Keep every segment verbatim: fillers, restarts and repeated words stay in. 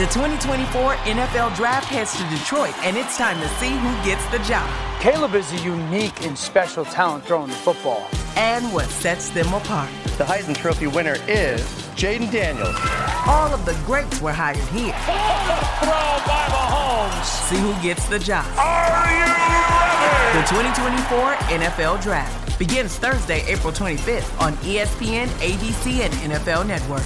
The twenty twenty-four N F L Draft heads to Detroit, and it's time to see who gets the job. Caleb is a unique and special talent throwing the football. And what sets them apart. The Heisman Trophy winner is Jaden Daniels. All of the greats were hired here. Throw by Mahomes. See who gets the job. Are you ready? The twenty twenty-four N F L Draft begins Thursday, April twenty-fifth on E S P N, A B C, and N F L Network.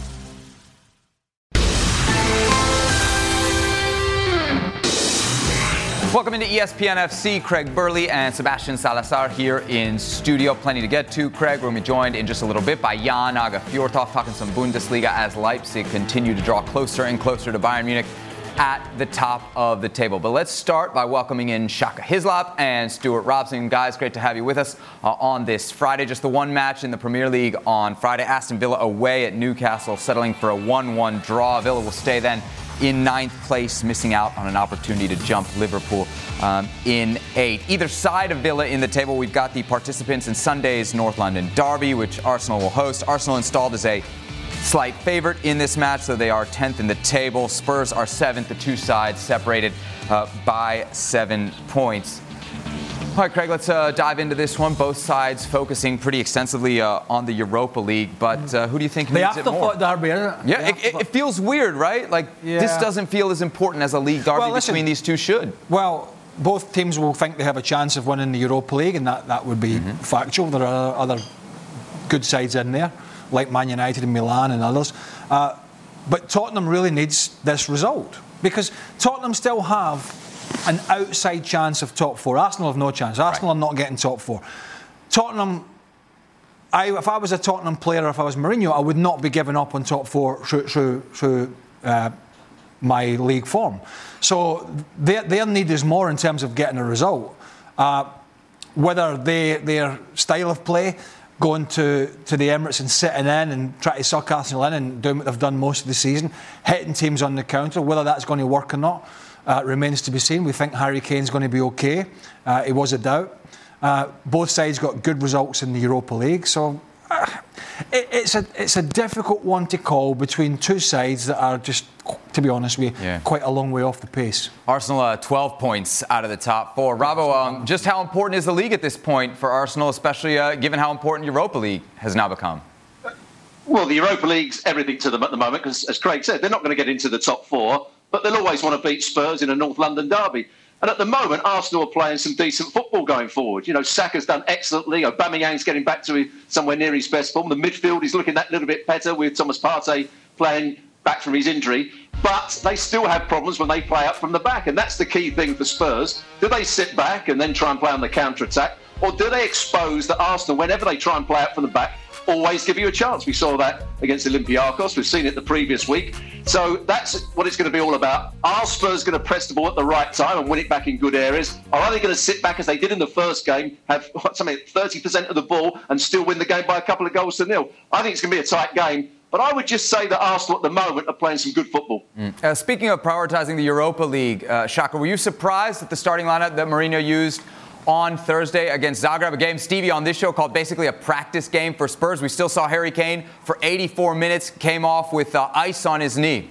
Welcome into E S P N F C. Craig Burley and Sebastian Salazar here in studio. Plenty to get to. Craig, we're going to be joined in just a little bit by Jan Aga Fjorthoff, talking some Bundesliga as Leipzig continue to draw closer and closer to Bayern Munich at the top of the table. But let's start by welcoming in Shaka Hislop and Stuart Robson. Guys, great to have you with us uh, on this Friday. Just the one match in the Premier League on Friday. Aston Villa away at Newcastle, settling for a one one draw. Villa will stay then in ninth place, missing out on an opportunity to jump Liverpool um, in eight. Either side of Villa in the table, we've got the participants in Sunday's North London Derby, which Arsenal will host. Arsenal installed as a slight favorite in this match, so they are tenth in the table. Spurs are seventh, the two sides separated uh, by seven points. All right, Craig, let's uh, dive into this one. Both sides focusing pretty extensively uh, on the Europa League, but uh, who do you think The needs it more? afterthought derby, isn't it? Yeah, it, it, it feels weird, right? Like, Yeah. this doesn't feel as important as a league derby Well, listen, between these two should. Well, both teams will think they have a chance of winning the Europa League, and that, that would be Mm-hmm. factual. There are other good sides in there, like Man United and Milan and others. Uh, but Tottenham really needs this result, because Tottenham still have an outside chance of top four. Arsenal have no chance. Arsenal Right. are not getting top four. Tottenham, I, if I was a Tottenham player, if I was Mourinho, I would not be giving up on top four through, through, through uh, my league form. So their, their need is more in terms of getting a result. Uh, whether they, their style of play, going to, to the Emirates and sitting in and trying to suck Arsenal in and doing what they've done most of the season, hitting teams on the counter, whether that's going to work or not, uh, remains to be seen. We think Harry Kane's going to be okay. Uh, it was a doubt. Uh, both sides got good results in the Europa League, so uh, it, it's a it's a difficult one to call between two sides that are just, to be honest with you, Yeah. quite a long way off the pace. Arsenal uh, twelve points out of the top four. Robbo, um, just how important is the league at this point for Arsenal, especially uh, given how important Europa League has now become? Well, the Europa League's everything to them at the moment, because, as Craig said, they're not going to get into the top four, but they'll always want to beat Spurs in a North London derby. And at the moment, Arsenal are playing some decent football going forward. You know, Saka's done excellently. Aubameyang's getting back to somewhere near his best form. The midfield is looking that little bit better with Thomas Partey playing back from his injury. But they still have problems when they play up from the back. And that's the key thing for Spurs. Do they sit back and then try and play on the counter-attack? Or do they expose that Arsenal, whenever they try and play up from the back, always give you a chance? We saw that against Olympiacos. We've seen it the previous week. So that's what it's going to be all about. Are Spurs going to press the ball at the right time and win it back in good areas? Or are they going to sit back as they did in the first game, have what, something thirty percent of the ball and still win the game by a couple of goals to nil? I think it's going to be a tight game. But I would just say that Arsenal at the moment are playing some good football. Mm. Uh, speaking of prioritizing the Europa League, uh, Shaka, were you surprised at the starting lineup that Mourinho used on Thursday against Zagreb, a game Stevie on this show called basically a practice game for Spurs? We still saw Harry Kane for eighty-four minutes, came off with uh, ice on his knee.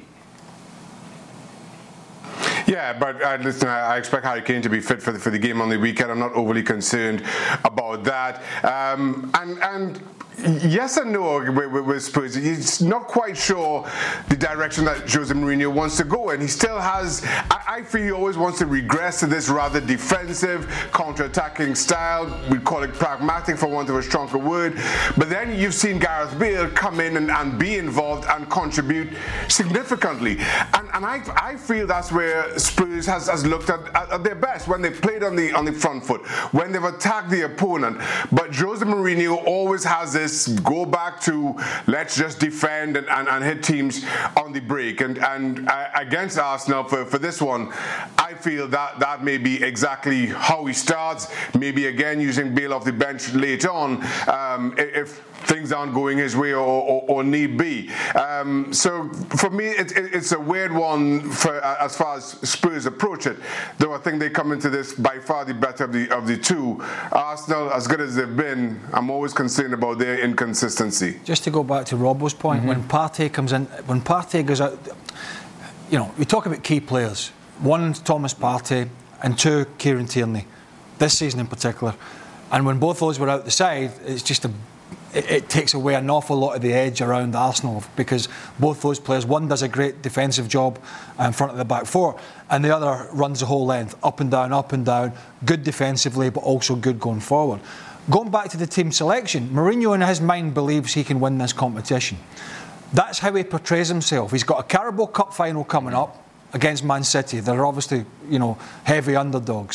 Yeah, but uh, listen, I, I expect Harry Kane to be fit for the, for the game on the weekend. I'm not overly concerned about that. Um, and and yes and no with, with Spurs. He's not quite sure the direction that Jose Mourinho wants to go, and he still has. I, I feel he always wants to regress to this rather defensive, counter-attacking style. We'd call it pragmatic, for want of a stronger word. But then you've seen Gareth Bale come in and, and be involved and contribute significantly, and, and I, I feel that's where Spurs has, has looked at, at, at their best, when they played on the on the front foot, when they've attacked the opponent. But Jose Mourinho always has this go back to let's just defend and, and, and hit teams on the break. And and uh, against Arsenal for, for this one, I feel that that may be exactly how he starts. Maybe again using Bale off the bench late on um, if things aren't going his way or, or, or need be. Um, so for me, it, it, it's a weird one for, uh, as far as Spurs approach it. Though I think they come into this by far the better of the of the two. Arsenal, as good as they've been, I'm always concerned about their inconsistency. Just to go back to Robbo's point, mm-hmm. when Partey comes in, when Partey goes out, you know, we talk about key players. One, Thomas Partey, and two, Kieran Tierney, this season in particular. And when both those were out the side, it's just a, it, it takes away an awful lot of the edge around Arsenal, because both those players, one does a great defensive job in front of the back four, and the other runs the whole length, up and down, up and down, good defensively, but also good going forward. Going back to the team selection, Mourinho in his mind believes he can win this competition. That's how he portrays himself. He's got a Carabao Cup final coming up against Man City. They're obviously, you know, heavy underdogs.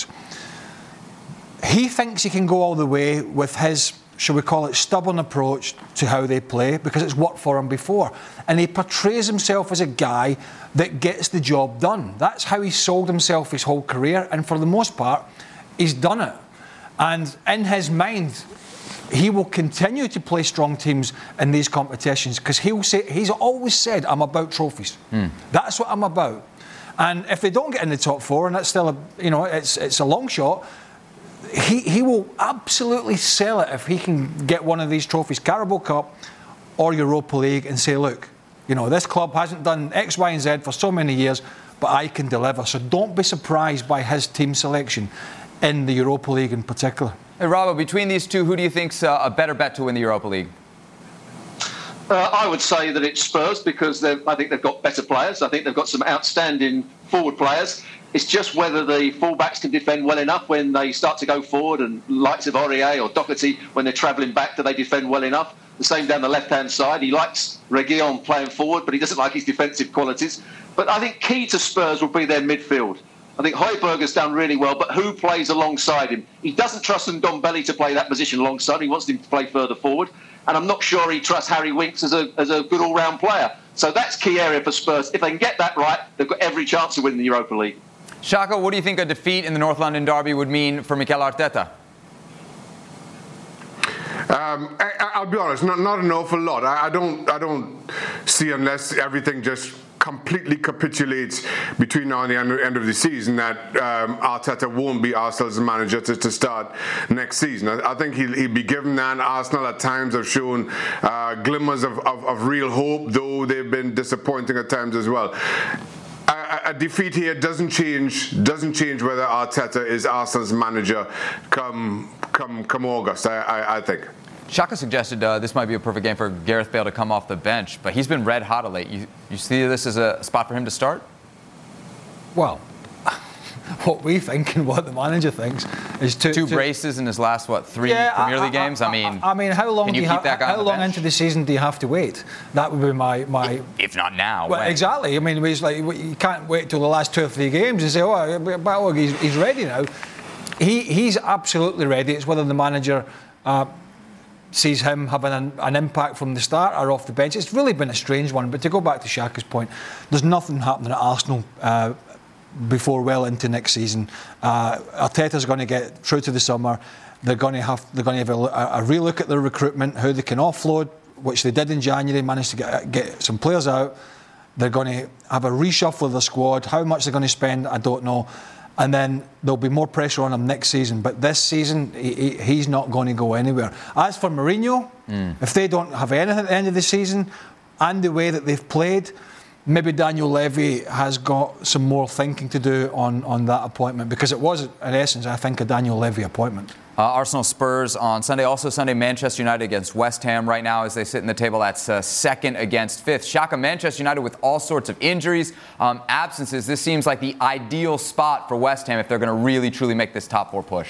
He thinks he can go all the way with his, shall we call it, stubborn approach to how they play, because it's worked for him before. And he portrays himself as a guy that gets the job done. That's how he sold himself his whole career, and for the most part, he's done it. And in his mind, he will continue to play strong teams in these competitions, because he'll say, he's always said, I'm about trophies. Mm. That's what I'm about. And if they don't get in the top four, and that's still a, you know, it's it's a long shot, he he will absolutely sell it if he can get one of these trophies, Carabao Cup or Europa League, and say, look, you know, this club hasn't done X, Y, and Z for so many years, but I can deliver. So don't be surprised by his team selection in the Europa League in particular. Hey, Robbo, between these two, who do you think's uh, a better bet to win the Europa League? Uh, I would say that it's Spurs, because I think they've got better players. I think they've got some outstanding forward players. It's just whether the fullbacks can defend well enough when they start to go forward, and likes of Aurier or Doherty, when they're travelling back, do they defend well enough? The same down the left-hand side. He likes Reguilon playing forward, but he doesn't like his defensive qualities. But I think key to Spurs will be their midfield. I think Højbjerg's done really well, but who plays alongside him? He doesn't trust Ndombele to play that position alongside him. He wants him to play further forward. And I'm not sure he trusts Harry Winks as a, as a good all-round player. So that's key area for Spurs. If they can get that right, they've got every chance of winning the Europa League. Shaka, what do you think a defeat in the North London derby would mean for Mikel Arteta? Um, I, I'll be honest, not, not an awful lot. I, I don't, I don't see, unless everything just completely capitulates between now and the end, end of the season, that um, Arteta won't be Arsenal's manager to, to start next season. I, I think he'll, he'll be given that. Arsenal at times have shown uh, glimmers of, of, of real hope, though they've been disappointing at times as well. A, a defeat here doesn't change doesn't change whether Arteta is Arsenal's manager come come come August. I, I, I think. Shaka suggested uh, this might be a perfect game for Gareth Bale to come off the bench, but he's been red hot of late. You, you see this as a spot for him to start? Well, what we think and what the manager thinks is to, two to, braces in his last what three yeah, Premier I, League games. I, I mean, I mean, how long can you, do you keep ha- that guy how on the long bench? into the season do you have to wait? That would be my my. If not now, well, when? exactly. I mean, it's like you can't wait till the last two or three games and say, oh, well, he's, he's ready now. He he's absolutely ready. It's whether the manager Uh, sees him having an, an impact from the start or off the bench. It's really been a strange one. But to go back to Shaka's point, there's nothing happening at Arsenal uh, before well into next season. Uh, Arteta's going to get through to the summer. They're going to have they're going to have a, a relook at their recruitment, how they can offload, which they did in January, managed to get get some players out. They're going to have a reshuffle of the squad. How much they're going to spend, I don't know. And then there'll be more pressure on him next season. But this season, he, he's not going to go anywhere. As for Mourinho, mm. if they don't have anything at the end of the season, and the way that they've played, maybe Daniel Levy has got some more thinking to do on, on that appointment, because it was, in essence, I think, a Daniel Levy appointment. Uh, Arsenal Spurs on Sunday. Also Sunday, Manchester United against West Ham. Right now, as they sit in the table, that's uh, second against fifth. Shaka, Manchester United with all sorts of injuries, um, absences. This seems like the ideal spot for West Ham if they're going to really, truly make this top four push.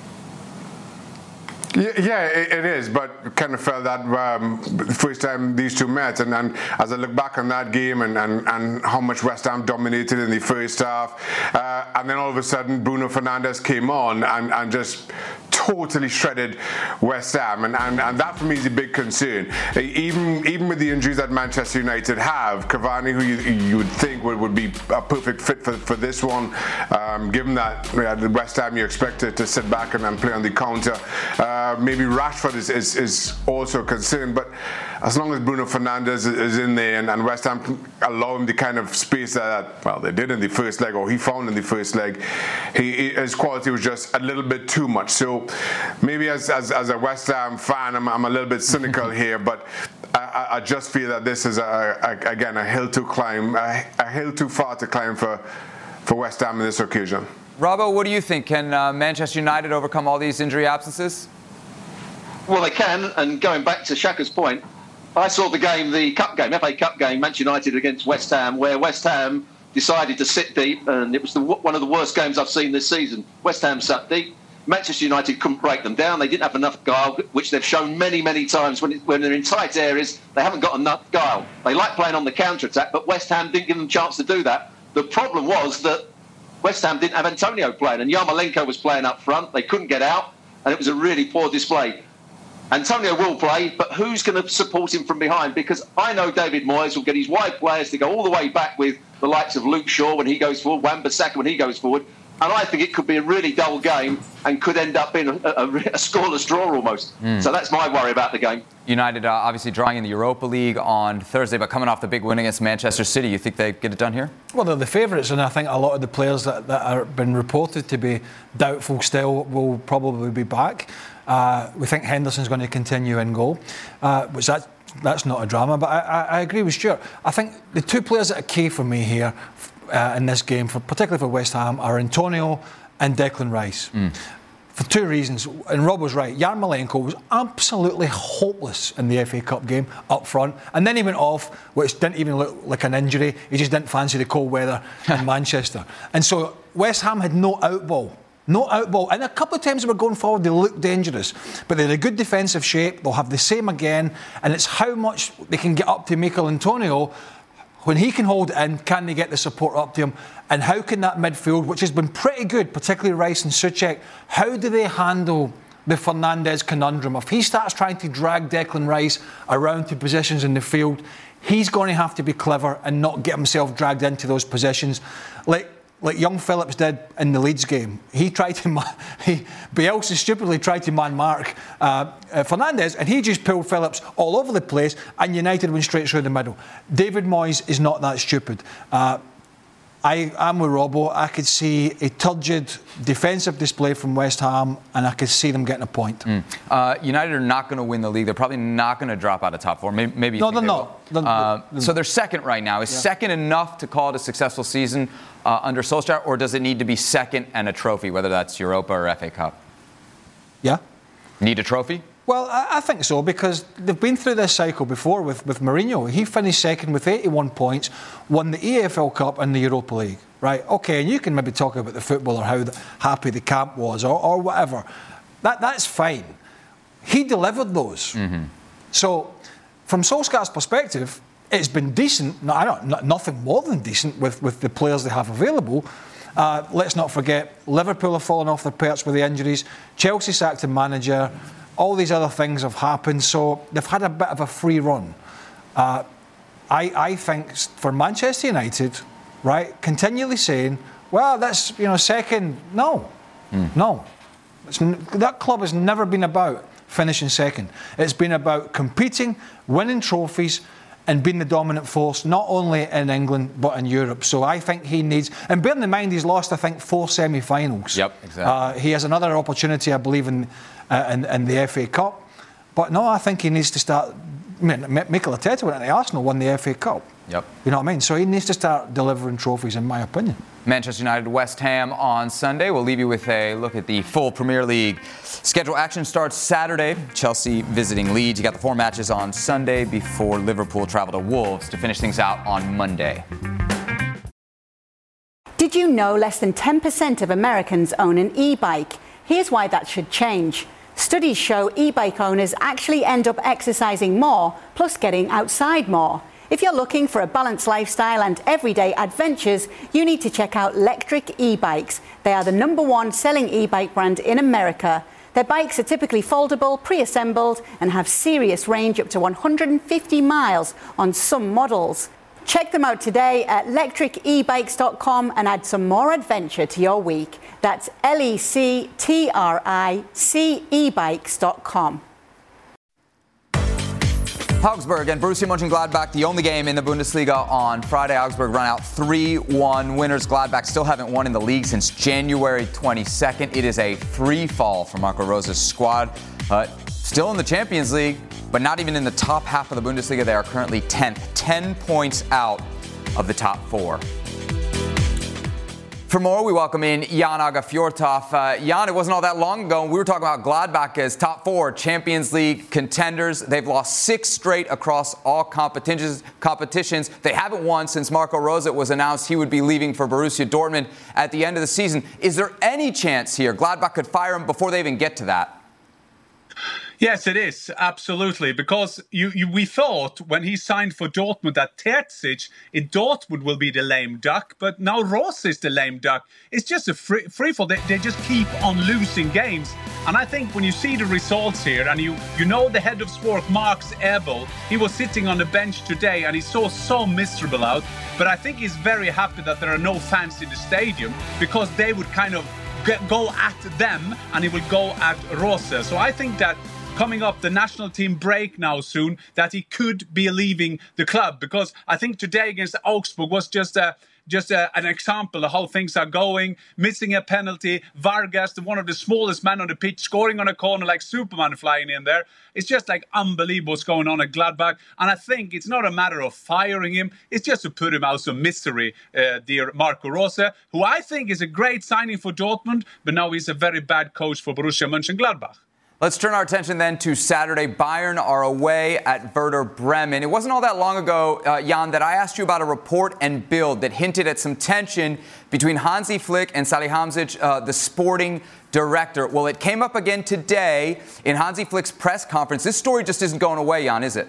Yeah, it is, but kind of felt that um, the first time these two met, and, and as I look back on that game and, and, and how much West Ham dominated in the first half, uh, and then all of a sudden Bruno Fernandes came on and, and just totally shredded West Ham, and, and, and that for me is a big concern. Even even with the injuries that Manchester United have, Cavani, who you, you would think would, would be a perfect fit for, for this one, um, given that yeah, the West Ham you expect to, to sit back and, and play on the counter. Uh, maybe Rashford is, is, is also concerned, but as long as Bruno Fernandes is in there and, and West Ham allow him the kind of space that, well, they did in the first leg, or he found in the first leg, he, his quality was just a little bit too much. So maybe as as, as a West Ham fan, I'm, I'm a little bit cynical here, but I, I just feel that this is, a, a, again, a hill to climb, a, a hill too far to climb for, for West Ham on this occasion. Robbo, what do you think? Can uh, Manchester United overcome all these injury absences? Well, they can, and going back to Shaka's point, I saw the game, the Cup game, F A Cup game, Manchester United against West Ham, where West Ham decided to sit deep, and it was the, one of the worst games I've seen this season. West Ham sat deep. Manchester United couldn't break them down. They didn't have enough guile, which they've shown many, many times. When, it, when they're in tight areas, they haven't got enough guile. They like playing on the counter-attack, but West Ham didn't give them a chance to do that. The problem was that West Ham didn't have Antonio playing, and Yarmolenko was playing up front. They couldn't get out, and it was a really poor display. Antonio will play, but who's going to support him from behind? Because I know David Moyes will get his wide players to go all the way back with the likes of Luke Shaw when he goes forward, Wan-Bissaka when he goes forward. And I think it could be a really dull game and could end up being a, a, a scoreless draw almost. Mm. So that's my worry about the game. United uh, obviously drawing in the Europa League on Thursday, but coming off the big win against Manchester City, you think they get it done here? Well, they're the favourites, and I think a lot of the players that, that have been reported to be doubtful still will probably be back. Uh, we think Henderson's going to continue in goal, uh, which that, that's not a drama, but I, I, I agree with Stuart. I think the two players that are key for me here uh, in this game, for, particularly for West Ham, are Antonio and Declan Rice. Mm. For two reasons, and Rob was right, Yarmolenko was absolutely hopeless in the F A Cup game up front, and then he went off, which didn't even look like an injury. He just didn't fancy the cold weather in Manchester. And so West Ham had no outball. No outball. And a couple of times they were going forward, they looked dangerous. But they're in a good defensive shape. They'll have the same again. And it's how much they can get up to Mikel Antonio. When he can hold it in, can they get the support up to him? And how can that midfield, which has been pretty good, particularly Rice and Souček, how do they handle the Fernandes conundrum? If he starts trying to drag Declan Rice around to positions in the field, he's going to have to be clever and not get himself dragged into those positions. Like, Like young Phillips did in the Leeds game. He tried to, man, he, Bielsa stupidly tried to man mark uh, uh, Fernandes, and he just pulled Phillips all over the place, and United went straight through the middle. David Moyes is not that stupid. Uh, I am with Robbo. I could see a turgid defensive display from West Ham, and I could see them getting a point. Mm. Uh, United are not going to win the league. They're probably not going to drop out of top four. Maybe, maybe you no, think they're they not. Will. They're, uh, they're, so they're second right now. Is yeah. second enough to call it a successful season uh, under Solskjaer, or does it need to be second and a trophy, whether that's Europa or F A Cup? Yeah. Need a trophy? Well, I, I think so, because they've been through this cycle before with, with Mourinho. He finished second with eighty-one points, won the E F L Cup and the Europa League. Right, OK, and you can maybe talk about the football or how the, happy the camp was or, or whatever. That That's fine. He delivered those. Mm-hmm. So, from Solskjaer's perspective, it's been decent. No, I don't, not, nothing more than decent with, with the players they have available. Uh, let's not forget, Liverpool have fallen off their perch with the injuries. Chelsea sacked a manager. All these other things have happened. So, they've had a bit of a free run. Uh, I, I think for Manchester United, right, continually saying, well, that's, you know, second. No, mm. no. It's, that club has never been about finishing second. It's been about competing, winning trophies, and being the dominant force, not only in England, but in Europe. So I think he needs, and bearing in mind he's lost, I think, four semi-finals. Yep, exactly. Uh, he has another opportunity, I believe, in, uh, in, in the F A Cup. But no, I think he needs to start, I mean, Mikel Arteta went into Arsenal, won the F A Cup. Yep. You know what I mean? So he needs to start delivering trophies, in my opinion. Manchester United, West Ham on Sunday. We'll leave you with a look at the full Premier League schedule. Action starts Saturday. Chelsea visiting Leeds. You got the four matches on Sunday before Liverpool travel to Wolves to finish things out on Monday. Did you know less than ten percent of Americans own an e-bike? Here's why that should change. Studies show e-bike owners actually end up exercising more, plus getting outside more. If you're looking for a balanced lifestyle and everyday adventures, you need to check out Lectric e-bikes. They are the number one selling e-bike brand in America. Their bikes are typically foldable, pre-assembled, and have serious range up to one hundred fifty miles on some models. Check them out today at lectric e bikes dot com and add some more adventure to your week. That's L E C T R I C e bikes dot com. Augsburg and Borussia Mönchengladbach, the only game in the Bundesliga on Friday. Augsburg run out three one winners. Gladbach still haven't won in the league since January twenty-second. It is a free fall for Marco Rose's squad. Uh, still in the Champions League, but not even in the top half of the Bundesliga. They are currently tenth, ten points out of the top four. For more, we welcome in Jan Åge Fjørtoft. Uh, Jan, it wasn't all that long ago, and we were talking about Gladbach as top four Champions League contenders. They've lost six straight across all competitions. competitions. They haven't won since Marco Rose was announced he would be leaving for Borussia Dortmund at the end of the season. Is there any chance here Gladbach could fire him before they even get to that? Yes, it is, absolutely, because you, you, we thought when he signed for Dortmund that Terzic in Dortmund will be the lame duck, but now Rose is the lame duck. It's just a free, free fall. They, they just keep on losing games. And I think when you see the results here, and you, you know the head of sport, Max Ebel, he was sitting on the bench today and he saw so miserable out. But I think he's very happy that there are no fans in the stadium, because they would kind of get, go at them and he would go at Rose. So I think that coming up, the national team break now soon, that he could be leaving the club, because I think today against Augsburg was just a just a, an example of how things are going. Missing a penalty, Vargas, one of the smallest men on the pitch, scoring on a corner like Superman flying in there. It's just like unbelievable what's going on at Gladbach. And I think it's not a matter of firing him. It's just to put him out of misery, uh, dear Marco Rose, who I think is a great signing for Dortmund, but now he's a very bad coach for Borussia Mönchengladbach. Let's turn our attention then to Saturday. Bayern are away at Werder Bremen. It wasn't all that long ago, uh, Jan, that I asked you about a report and build that hinted at some tension between Hansi Flick and Salihamidzic, uh, the sporting director. Well, it came up again today in Hansi Flick's press conference. This story just isn't going away, Jan, is it?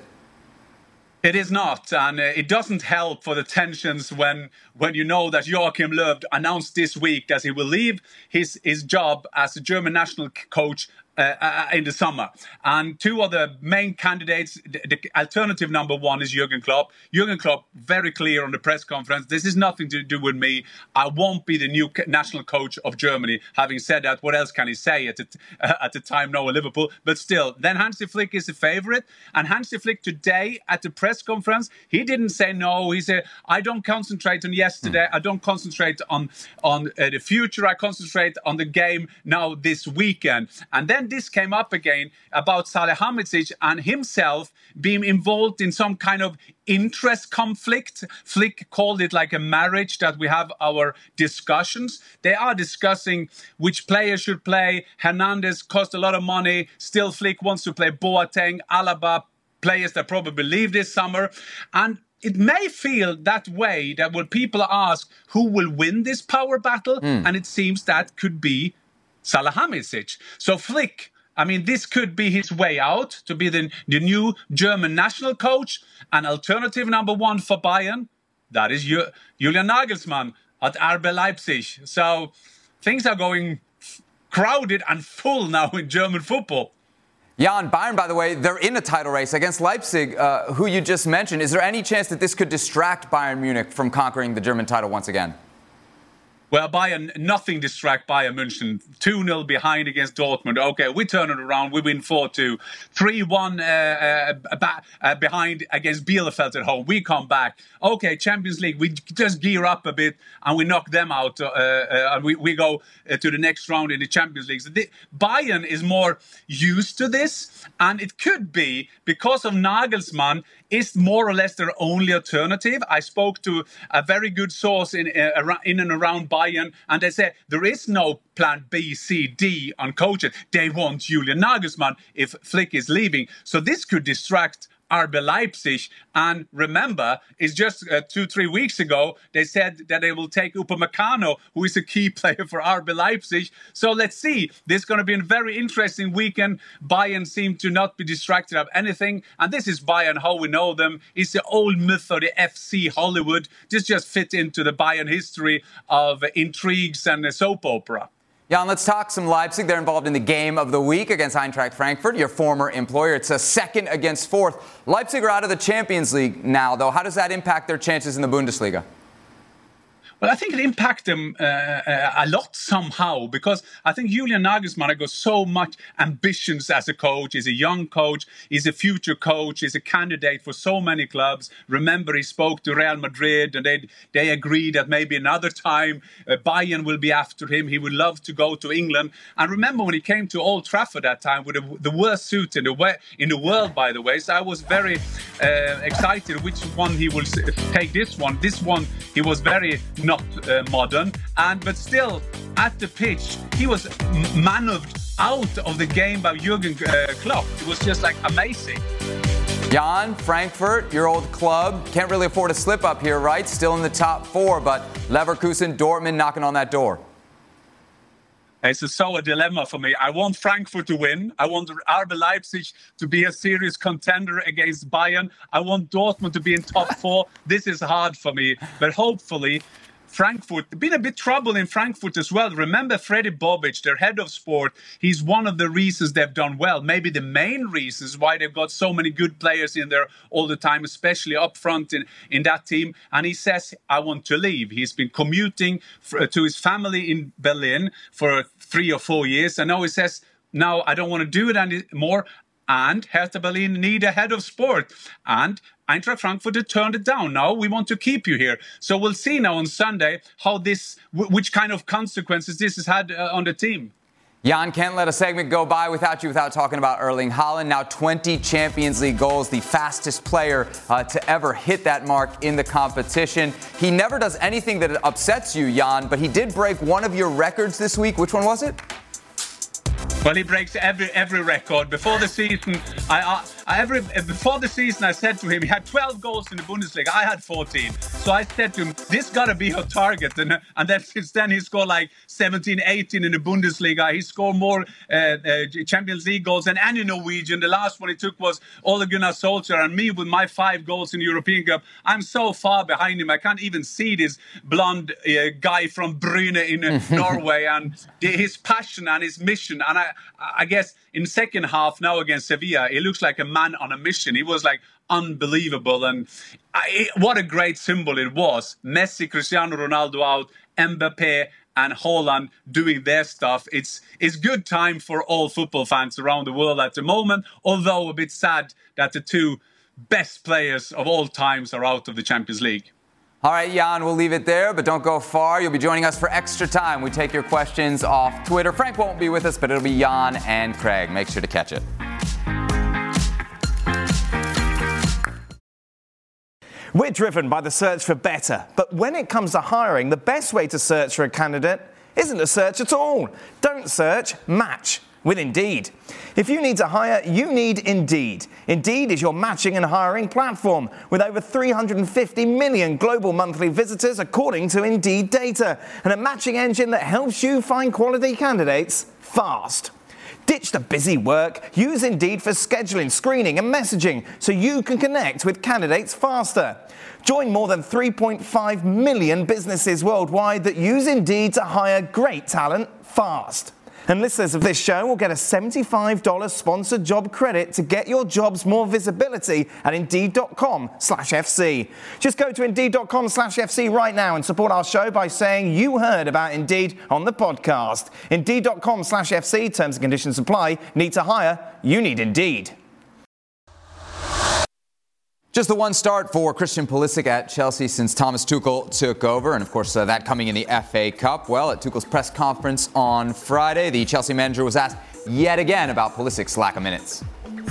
It is not, and uh, it doesn't help for the tensions when when you know that Joachim Löw announced this week that he will leave his, his job as a German national coach Uh, uh, in the summer. And two of the main candidates, the, the alternative number one is Jürgen Klopp. Jürgen Klopp, very clear on the press conference, this is nothing to do with me. I won't be the new national coach of Germany. Having said that, what else can he say at the, uh, at the time now in Liverpool? But still, then Hansi Flick is a favorite. And Hansi Flick today at the press conference, he didn't say no. He said, I don't concentrate on yesterday. I don't concentrate on, on uh, the future. I concentrate on the game now this weekend. And then this came up again about Salihamidzic and himself being involved in some kind of interest conflict. Flick called it like a marriage, that we have our discussions. They are discussing which players should play. Hernandez cost a lot of money. Still, Flick wants to play Boateng, Alaba, players that probably leave this summer. And it may feel that way, that when people ask who will win this power battle, mm. and it seems that could be Salihamidzic. So Flick, I mean, this could be his way out to be the, the new German national coach. An alternative number one for Bayern, that is Ju- Julian Nagelsmann at R B Leipzig. So things are going f- crowded and full now in German football. Jan, Bayern, by the way, they're in a title race against Leipzig, uh, who you just mentioned. Is there any chance that this could distract Bayern Munich from conquering the German title once again? Well, Bayern, nothing distract Bayern München. two nil behind against Dortmund. Okay, we turn it around. We win four two. three one uh, uh, ba- uh, behind against Bielefeld at home. We come back. Okay, Champions League, we just gear up a bit and we knock them out. Uh, uh, and we, we go uh, to the next round in the Champions League. So the, Bayern is more used to this. And it could be because of Nagelsmann is more or less their only alternative. I spoke to a very good source in, uh, in and around Bayern, and they said there is no plan B, C, D on coaches. They want Julian Nagelsmann if Flick is leaving. So this could distract R B Leipzig. And remember, it's just uh, two, three weeks ago, they said that they will take Upamecano, who is a key player for R B Leipzig. So let's see. This is going to be a very interesting weekend. Bayern seem to not be distracted of anything. And this is Bayern, how we know them. It's the old myth of the F C Hollywood. This just fit into the Bayern history of uh, intrigues and uh, soap opera. Jan, let's talk some Leipzig. They're involved in the game of the week against Eintracht Frankfurt, your former employer. It's a second against fourth. Leipzig are out of the Champions League now, though. How does that impact their chances in the Bundesliga? Well, I think it impacted him uh, uh, a lot somehow, because I think Julian Nagelsmann has got so much ambitions as a coach. He's a young coach. He's a future coach. He's a candidate for so many clubs. Remember, he spoke to Real Madrid, and they they agreed that maybe another time uh, Bayern will be after him. He would love to go to England. And remember when he came to Old Trafford that time with the, the worst suit in the way, in the world, by the way. So I was very uh, excited which one he will take. This one, this one, he was very not uh, modern, and but still at the pitch he was maneuvered out of the game by Jurgen uh, Klopp. It was just like amazing. Jan, Frankfurt, your old club, can't really afford a slip up here, right? Still in the top four, but Leverkusen, Dortmund knocking on that door. It's a, so a dilemma for me. I want Frankfurt to win. I want R B Leipzig to be a serious contender against Bayern. I want Dortmund to be in top four. This is hard for me, but hopefully Frankfurt, been a bit trouble in Frankfurt as well. Remember Freddy Bobic, their head of sport. He's one of the reasons they've done well. Maybe the main reasons why they've got so many good players in there all the time, especially up front in, in that team. And he says, I want to leave. He's been commuting for, to his family in Berlin for three or four years. And now he says, no, I don't want to do it anymore. And Hertha Berlin need a head of sport. And Eintracht Frankfurt had turned it down. Now we want to keep you here. So we'll see now on Sunday how this, which kind of consequences this has had uh, on the team. Jan, can't let a segment go by without you without talking about Erling Haaland. Now twenty Champions League goals, the fastest player uh, to ever hit that mark in the competition. He never does anything that upsets you, Jan, but he did break one of your records this week. Which one was it? Well, he breaks every every record. Before the season, I, I every before the season, I said to him, he had twelve goals in the Bundesliga. I had fourteen. So I said to him, this got to be your target. And, and then since then, he scored like seventeen, eighteen in the Bundesliga. He scored more uh, uh, Champions League goals than any Norwegian. The last one he took was Ole Gunnar Solskjaer. And me with my five goals in the European Cup, I'm so far behind him. I can't even see this blonde uh, guy from Bryne in uh, Norway. And the, his passion and his mission. And I, I guess in second half now against Sevilla, he looks like a man on a mission. He was like unbelievable. And I, what a great symbol it was. Messi, Cristiano Ronaldo out, Mbappe and Haaland doing their stuff. It's, it's good time for all football fans around the world at the moment, although a bit sad that the two best players of all times are out of the Champions League. All right, Jan, we'll leave it there, but don't go far. You'll be joining us for Extra Time. We take your questions off Twitter. Frank won't be with us, but it'll be Jan and Craig. Make sure to catch it. We're driven by the search for better, but when it comes to hiring, the best way to search for a candidate isn't to search at all. Don't search, match with Indeed. If you need to hire, you need Indeed. Indeed is your matching and hiring platform with over three hundred fifty million global monthly visitors according to Indeed data, and a matching engine that helps you find quality candidates fast. Ditch the busy work. Use Indeed for scheduling, screening and messaging so you can connect with candidates faster. Join more than three point five million businesses worldwide that use Indeed to hire great talent fast. And listeners of this show will get a seventy-five dollars sponsored job credit to get your jobs more visibility at Indeed.com slash FC. Just go to Indeed.com slash FC right now and support our show by saying you heard about Indeed on the podcast. Indeed.com slash FC. Terms and conditions apply. Need to hire? You need Indeed. Just the one start for Christian Pulisic at Chelsea since Thomas Tuchel took over. And, of course, uh, that coming in the F A Cup. Well, at Tuchel's press conference on Friday, the Chelsea manager was asked yet again about Pulisic's lack of minutes.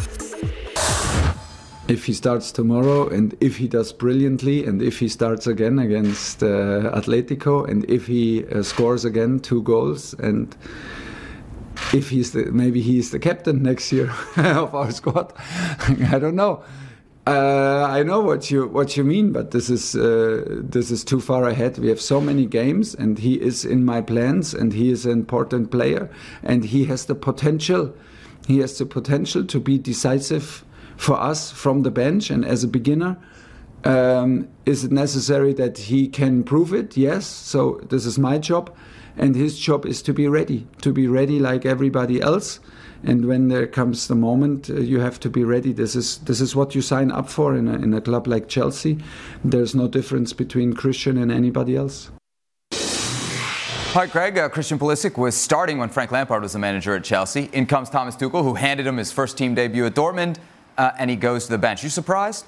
If he starts tomorrow, and if he does brilliantly, and if he starts again against uh, Atletico, and if he uh, scores again two goals, and if he's the, maybe he's the captain next year of our squad, I don't know. Uh, I know what you what you mean, but this is uh, this is too far ahead. We have so many games, and he is in my plans, and he is an important player, and he has the potential. He has the potential to be decisive for us from the bench and as a beginner. Um, is it necessary that he can prove it? Yes. So this is my job, and his job is to be ready, to be ready like everybody else. And when there comes the moment, uh, you have to be ready. This is this is what you sign up for in a, in a club like Chelsea. There's no difference between Christian and anybody else. Hi, Craig. Uh, Christian Pulisic was starting when Frank Lampard was the manager at Chelsea. In comes Thomas Tuchel, who handed him his first team debut at Dortmund, uh, and he goes to the bench. You surprised?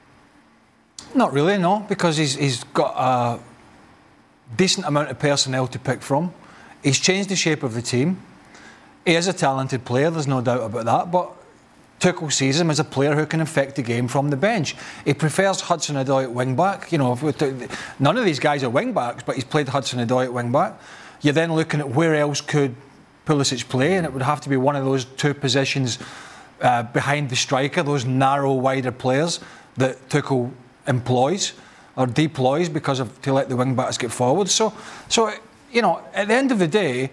Not really, no, because he's, he's got a decent amount of personnel to pick from. He's changed the shape of the team. He is a talented player, there's no doubt about that, but Tuchel sees him as a player who can affect the game from the bench. He prefers Hudson-Odoi at wing-back. You know, none of these guys are wing-backs, but he's played Hudson-Odoi at wing-back. You're then looking at where else could Pulisic play, and it would have to be one of those two positions uh, behind the striker, those narrow, wider players that Tuchel employs or deploys because of to let the wing-backs get forward. So, so you know, at the end of the day,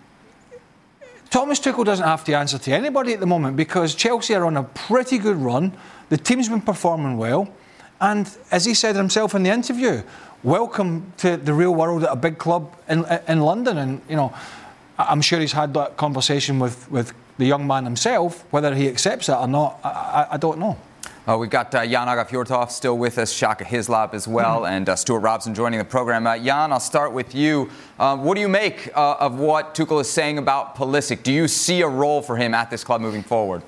Thomas Tuchel doesn't have to answer to anybody at the moment because Chelsea are on a pretty good run. The team's been performing well. And as he said himself in the interview, welcome to the real world at a big club in, in London. And, you know, I'm sure he's had that conversation with, with the young man himself. Whether he accepts that or not, I, I, I don't know. Uh, we've got uh, Jan Åge Fjørtoft still with us, Shaka Hislop as well, mm. and uh, Stuart Robson joining the program. Uh, Jan, I'll start with you. Uh, what do you make uh, of what Tuchel is saying about Pulisic? Do you see a role for him at this club moving forward?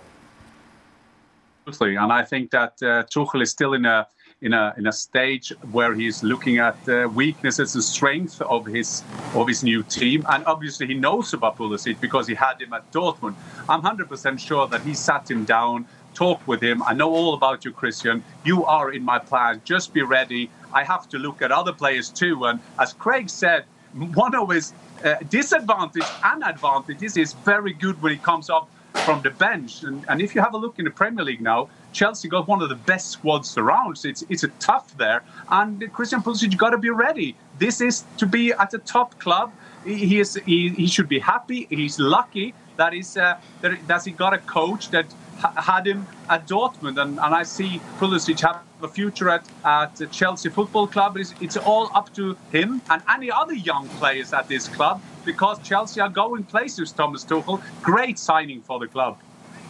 Absolutely, and I think that uh, Tuchel is still in a in a in a stage where he's looking at the weaknesses and strengths of his of his new team, and obviously he knows about Pulisic because he had him at Dortmund. I'm one hundred percent sure that he sat him down, talk with him. I know all about you, Christian. You are in my plan. Just be ready. I have to look at other players too. And as Craig said, one of his uh, disadvantages and advantages is very good when he comes up from the bench. And, and if you have a look in the Premier League now, Chelsea got one of the best squads around. So it's it's a tough there. And Christian Pulisic got to be ready. This is to be at the top club. He, he is he, he should be happy. He's lucky that he's uh, that, that he got a coach that had him at Dortmund, and, and I see Pulisic have a future at, at the Chelsea Football Club. It's, it's all up to him and any other young players at this club because Chelsea are going places, Thomas Tuchel. Great signing for the club.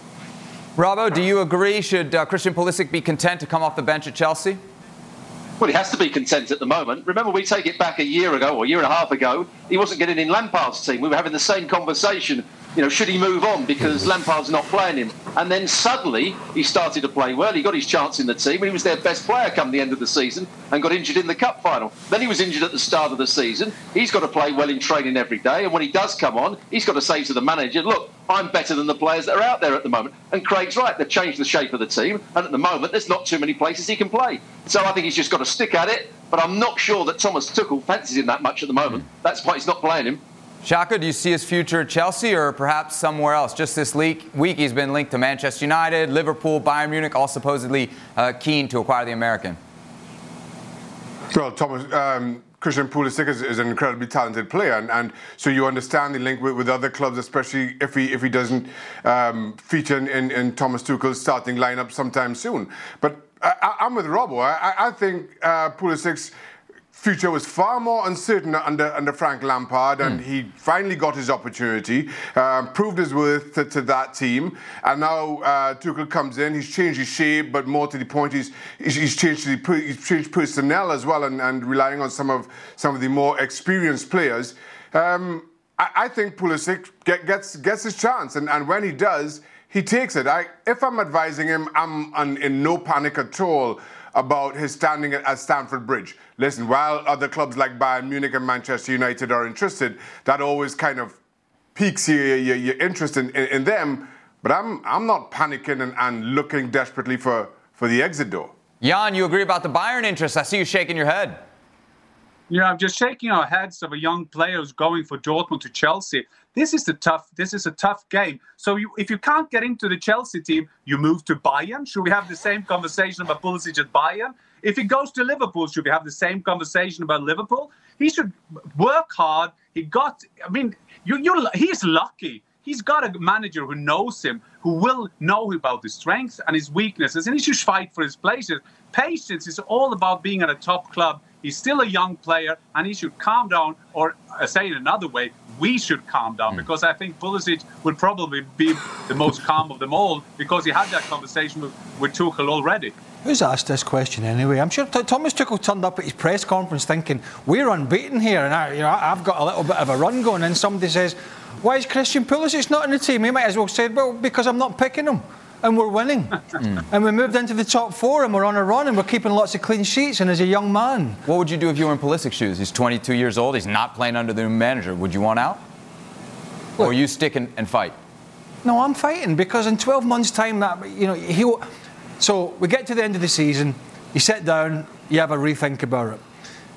Robbo, do you agree? Should uh, Christian Pulisic be content to come off the bench at Chelsea? Well, he has to be content at the moment. Remember, we take it back a year ago or a year and a half ago, he wasn't getting in Lampard's team. We were having the same conversation. You know, should he move on because Lampard's not playing him? And then suddenly he started to play well. He got his chance in the team. He was their best player come the end of the season and got injured in the cup final. Then he was injured at the start of the season. He's got to play well in training every day. And when he does come on, he's got to say to the manager, look, I'm better than the players that are out there at the moment. And Craig's right. They've changed the shape of the team. And at the moment, there's not too many places he can play. So I think he's just got to stick at it. But I'm not sure that Thomas Tuchel fancies him that much at the moment. That's why he's not playing him. Shaka, do you see his future at Chelsea or perhaps somewhere else? Just this week, he's been linked to Manchester United, Liverpool, Bayern Munich, all supposedly uh, keen to acquire the American. Well, Thomas, um, Christian Pulisic is, is an incredibly talented player, and, and so you understand the link with, with other clubs, especially if he if he doesn't um, feature in, in, in Thomas Tuchel's starting lineup sometime soon. But I, I'm with Robbo. I, I think uh, Pulisic's future was far more uncertain under under Frank Lampard, and mm. he finally got his opportunity, uh, proved his worth to, to that team, and now uh, Tuchel comes in. He's changed his shape, but more to the point, he's he's, he's changed the, he's changed personnel as well, and, and relying on some of some of the more experienced players. Um, I, I think Pulisic get, gets gets his chance, and, and when he does, he takes it. I, if I'm advising him, I'm on, in no panic at all about his standing at Stamford Bridge. Listen, while other clubs like Bayern Munich and Manchester United are interested, that always kind of piques your, your, your interest in, in, in them. But I'm I'm not panicking and, and looking desperately for, for the exit door. Jan, you agree about the Bayern interest? I see you shaking your head. Yeah, I'm just shaking our heads of a young player who's going for Dortmund to Chelsea. This is a tough. This is a tough game. So you, if you can't get into the Chelsea team, you move to Bayern. Should we have the same conversation about Pulisic at Bayern? If he goes to Liverpool, should we have the same conversation about Liverpool? He should work hard. He got. I mean, you, you. He's lucky. He's got a manager who knows him, who will know about his strengths and his weaknesses, and he should fight for his places. Patience is all about being at a top club. He's still a young player, and he should calm down, or uh, say it another way, we should calm down, because I think Pulisic would probably be the most calm of them all, because he had that conversation with, with Tuchel already. Who's asked this question anyway? I'm sure T- Thomas Tuchel turned up at his press conference thinking, we're unbeaten here, and I, you know, I've got a little bit of a run going, and somebody says, why is Christian Pulisic not in the team? He might as well say, well, because I'm not picking him, and we're winning. mm. And we moved into the top four, and we're on a run, and we're keeping lots of clean sheets, and as a young man. What would you do if you were in Pulisic's shoes? He's twenty-two years old, he's not playing under the new manager. Would you want out? Look, or you stick and, and fight? No, I'm fighting, because in twelve months' time, that you know, he'll... So we get to the end of the season, you sit down, you have a rethink about it.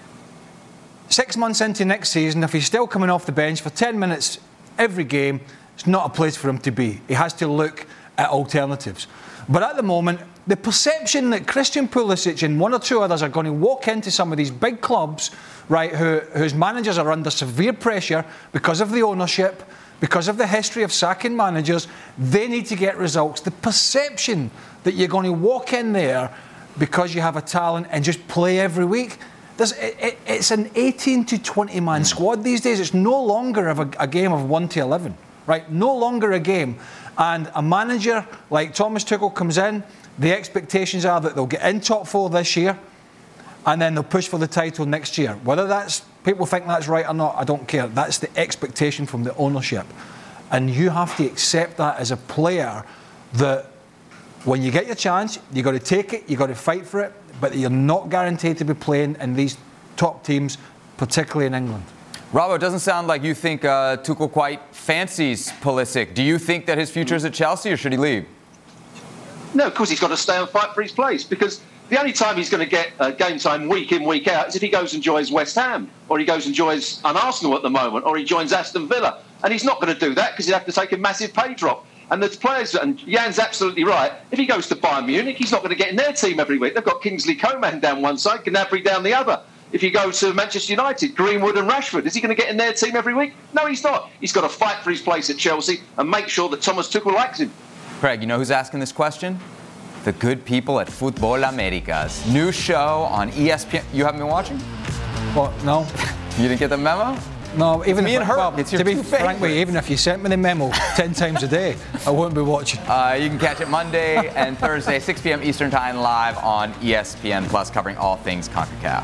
Six months into next season, if he's still coming off the bench for ten minutes every game, it's not a place for him to be. He has to look at alternatives. But at the moment, the perception that Christian Pulisic and one or two others are going to walk into some of these big clubs, right, who, whose managers are under severe pressure because of the ownership, because of the history of sacking managers, they need to get results. The perception that you're going to walk in there because you have a talent and just play every week, there's, it, it, it's an eighteen to twenty man squad these days. It's no longer of a, a game of one to eleven, right? No longer a game. And a manager like Thomas Tuchel comes in, the expectations are that they'll get in top four this year, and then they'll push for the title next year. Whether that's people think that's right or not, I don't care. That's the expectation from the ownership. And you have to accept that as a player, that when you get your chance, you've got to take it, you've got to fight for it, but you're not guaranteed to be playing in these top teams, particularly in England. Robbo, it doesn't sound like you think uh, Tuchel quite fancies Pulisic. Do you think that his future is at Chelsea, or should he leave? No, of course he's got to stay and fight for his place, because the only time he's going to get uh, game time week in, week out is if he goes and joins West Ham, or he goes and joins an Arsenal at the moment, or he joins Aston Villa. And he's not going to do that because he'd have to take a massive pay drop. And the players, and Jan's absolutely right, if he goes to Bayern Munich, he's not going to get in their team every week. They've got Kingsley Coman down one side, Gnabry down the other. If you go to Manchester United, Greenwood and Rashford, is he going to get in their team every week? No, he's not. He's got to fight for his place at Chelsea and make sure that Thomas Tuchel likes him. Craig, you know who's asking this question? The good people at Futbol Americas. New show on E S P N. You haven't been watching? What? No. You didn't get the memo? No, even me if, and her. Well, It's your to be two frankly, favorites. even if you sent me the memo ten times a day, I wouldn't be watching. Uh, you can catch it Monday and Thursday, six p.m. Eastern Time, live on E S P N Plus, covering all things CONCACAF.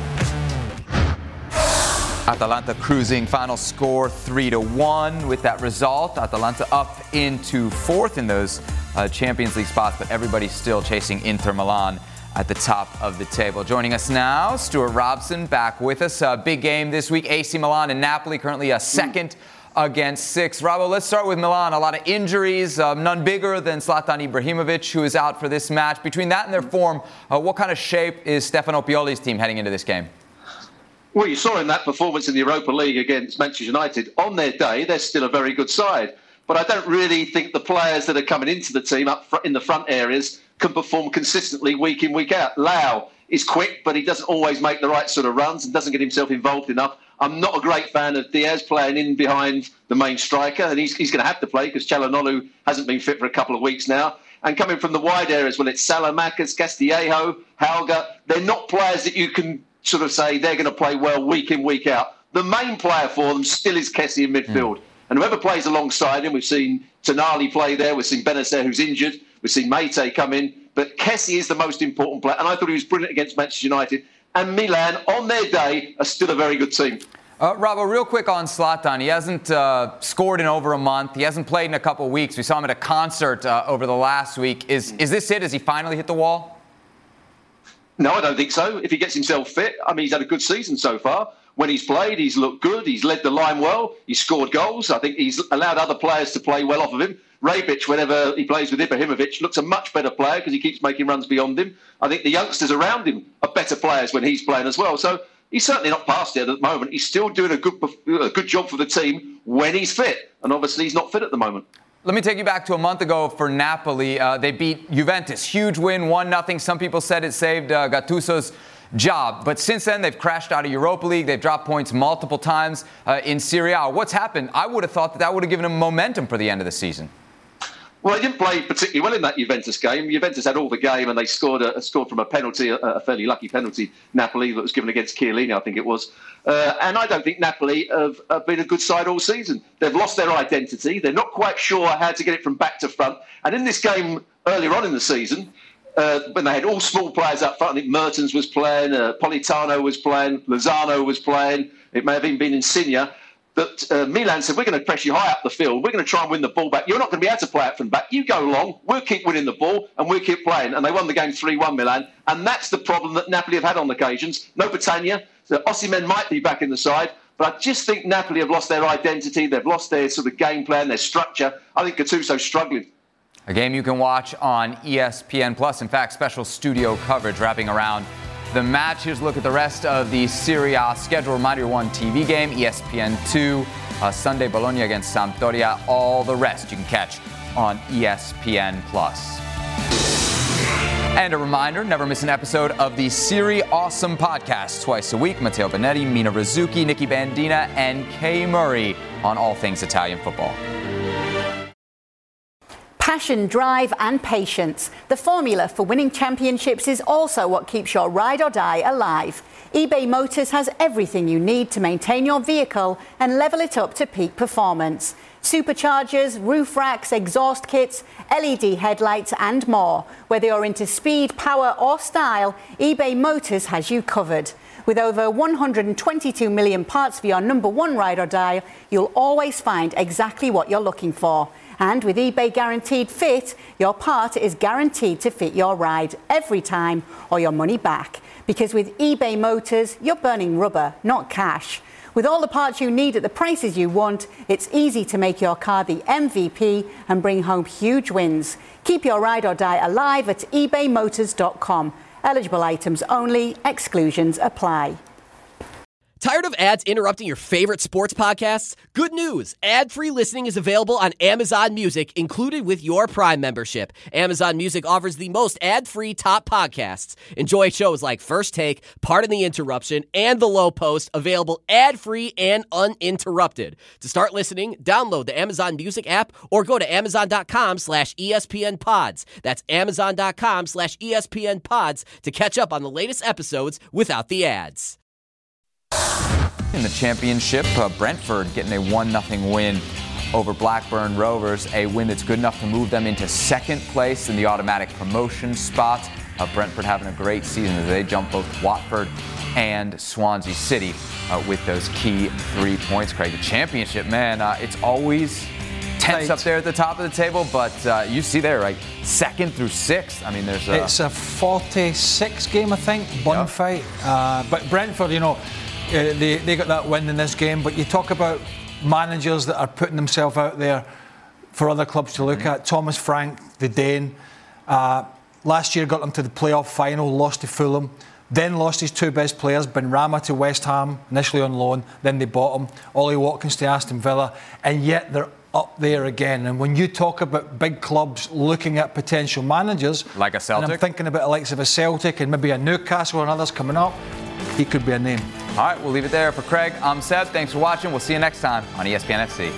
Atalanta cruising, final score three to one. With that result, Atalanta up into fourth in those uh, Champions League spots, but everybody's still chasing Inter Milan at the top of the table. Joining us now, Stuart Robson back with us. A big game this week, A C Milan and Napoli, currently a second against six. Robbo, let's start with Milan. A lot of injuries, um, none bigger than Zlatan Ibrahimovic, who is out for this match. Between that and their form, uh, what kind of shape is Stefano Pioli's team heading into this game? Well, you saw in that performance in the Europa League against Manchester United, on their day, they're still a very good side. But I don't really think the players that are coming into the team up front, in the front areas can perform consistently week in, week out. Lau is quick, but he doesn't always make the right sort of runs and doesn't get himself involved enough. I'm not a great fan of Diaz playing in behind the main striker, and he's, he's going to have to play because Çalhanoğlu hasn't been fit for a couple of weeks now. And coming from the wide areas, well, it's Salamanca, Castillejo, Hauger. They're not players that you can sort of say they're going to play well week in, week out. The main player for them still is Kessie in midfield. Mm. And whoever plays alongside him, we've seen Tonali play there, we've seen Benacer, who's injured, we've seen Meite come in, but Kessie is the most important player. And I thought he was brilliant against Manchester United. And Milan, on their day, are still a very good team. Uh, Robbo, real quick on Zlatan. He hasn't uh, scored in over a month. He hasn't played in a couple of weeks. We saw him at a concert uh, over the last week. Is, is this it? Has he finally hit the wall? No, I don't think so. If he gets himself fit, I mean, he's had a good season so far. When he's played, he's looked good. He's led the line well. He's scored goals. I think he's allowed other players to play well off of him. Rebic, whenever he plays with Ibrahimovic, looks a much better player because he keeps making runs beyond him. I think the youngsters around him are better players when he's playing as well. So he's certainly not past it at the moment. He's still doing a good, a good job for the team when he's fit. And obviously he's not fit at the moment. Let me take you back to a month ago for Napoli. Uh, they beat Juventus. Huge win, one nothing. Some people said it saved uh, Gattuso's job. But since then, they've crashed out of Europa League. They've dropped points multiple times uh, in Serie A. What's happened? I would have thought that that would have given them momentum for the end of the season. Well, they didn't play particularly well in that Juventus game. Juventus had all the game, and they scored a, scored from a penalty, a, a fairly lucky penalty, Napoli, that was given against Chiellini, I think it was. Uh, and I don't think Napoli have, have been a good side all season. They've lost their identity. They're not quite sure how to get it from back to front. And in this game earlier on in the season, uh, when they had all small players up front, I think Mertens was playing, uh, Politano was playing, Lozano was playing, it may have even been Insigne, that uh, Milan said, we're going to press you high up the field. We're going to try and win the ball back. You're not going to be able to play it from back. You go long. We'll keep winning the ball and we'll keep playing. And they won the game three one, Milan. And that's the problem that Napoli have had on occasions. No Petagna. So Osimhen might be back in the side. But I just think Napoli have lost their identity. They've lost their sort of game plan, their structure. I think Gattuso's struggling. A game you can watch on E S P N Plus. In fact, special studio coverage wrapping around the match. Here's a look at the rest of the Serie A schedule. Reminder, your one T V game, E S P N two, uh, Sunday Bologna against Sampdoria. All the rest you can catch on E S P N Plus. And a reminder, never miss an episode of the Serie Awesome podcast twice a week. Matteo Bonetti, Mina Rizzucchi, Nicky Bandina, and Kay Murray on all things Italian football. Passion, drive and patience. The formula for winning championships is also what keeps your ride or die alive. eBay Motors has everything you need to maintain your vehicle and level it up to peak performance. Superchargers, roof racks, exhaust kits, L E D headlights and more. Whether you're into speed, power or style, eBay Motors has you covered. With over one hundred twenty-two million parts for your number one ride or die, you'll always find exactly what you're looking for. And with eBay Guaranteed Fit, your part is guaranteed to fit your ride every time or your money back. Because with eBay Motors, you're burning rubber, not cash. With all the parts you need at the prices you want, it's easy to make your car the M V P and bring home huge wins. Keep your ride or die alive at ebay motors dot com. Eligible items only, exclusions apply. Tired of ads interrupting your favorite sports podcasts? Good news! Ad-free listening is available on Amazon Music, included with your Prime membership. Amazon Music offers the most ad-free top podcasts. Enjoy shows like First Take, Pardon the Interruption, and The Low Post, available ad-free and uninterrupted. To start listening, download the Amazon Music app or go to amazon.com slash ESPN pods. That's amazon.com slash ESPN pods to catch up on the latest episodes without the ads. In the championship, uh, Brentford getting a one nothing win over Blackburn Rovers, a win that's good enough to move them into second place in the automatic promotion spot. Uh, Brentford having a great season as they jump both Watford and Swansea City uh, with those key three points. Craig, the championship, man, uh, it's always tense up there at the top of the table, but uh, you see there, right, second through sixth. I mean, there's a... It's a forty-six game, I think, bun yep. fight. Uh, but Brentford, you know, Uh, they, they got that win in this game, but you talk about managers that are putting themselves out there for other clubs to look mm-hmm. at. Thomas Frank, the Dane, uh, last year got them to the playoff final, lost to Fulham, then lost his two best players, Benrahma to West Ham, initially on loan, then they bought him, Ollie Watkins to Aston Villa, and yet they're up there again. And when you talk about big clubs looking at potential managers, like a Celtic, and I'm thinking about the likes of a Celtic and maybe a Newcastle and others coming up, he could be a name. All right, we'll leave it there for Craig. I'm Seb. Thanks for watching. We'll see you next time on E S P N F C.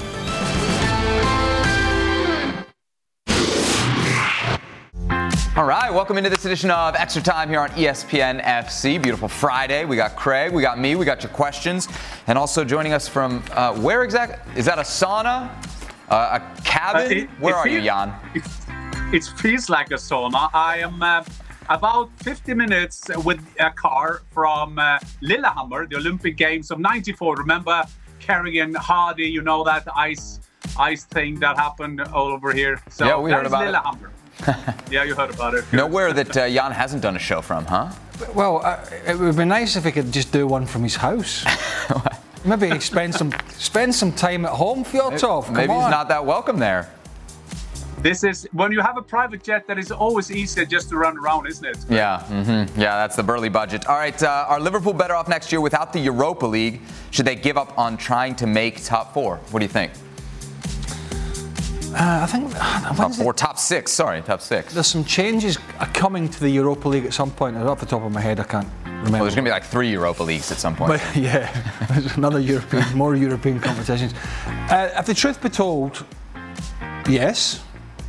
All right, welcome into this edition of Extra Time here on E S P N F C. Beautiful Friday. We got Craig, we got me, we got your questions. And also joining us from uh, where exactly? Is that a sauna? Uh, a cabin? Uh, it, where it are feels, you, Jan? It, it feels like a sauna. I am... Uh, About fifty minutes with a car from uh, Lillehammer, the Olympic Games of ninety-four. Remember Kerrigan Hardy, you know that ice ice thing that happened all over here? So yeah, we heard about Lillehammer. it. Yeah, you heard about it. Nowhere that uh, Jan hasn't done a show from, huh? Well, uh, it would be nice if he could just do one from his house. Maybe spend some spend some time at home, Fjortov. Come Maybe on. he's not that welcome there. This is when you have a private jet, that is always easier just to run around, isn't it? Yeah, mm-hmm. yeah, that's the Burley budget. All right, uh, are Liverpool better off next year without the Europa League? Should they give up on trying to make top four? What do you think? Uh, I think uh, top four, top six. Sorry, top six. There's some changes coming to the Europa League at some point. Off the top of my head, I can't remember. Well, there's going to be like three Europa Leagues at some point. But, yeah, there's another European, more European competitions. Uh, if the truth be told, yes.